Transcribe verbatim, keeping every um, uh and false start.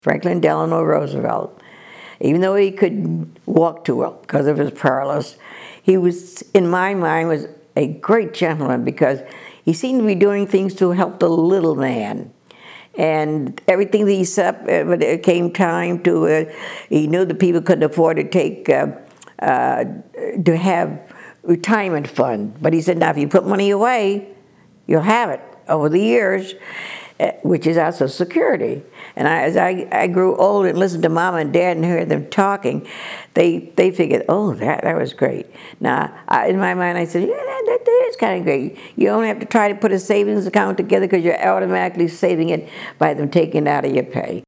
Franklin Delano Roosevelt. Even though he couldn't walk too well because of his paralysis, he was, in my mind, was a great gentleman because he seemed to be doing things to help the little man. And everything that he set up, when it came time to, uh, he knew the people couldn't afford to take, uh, uh, to have retirement fund. But he said, now if you put money away, you'll have it over the years, which is our Social Security. And I, as I, I grew older and listened to Mom and Dad and heard them talking, they they figured, oh, that, that was great. Now, I, in my mind, I said, yeah, that, that, that is kind of great. You only have to try to put a savings account together because you're automatically saving it by them taking it out of your pay.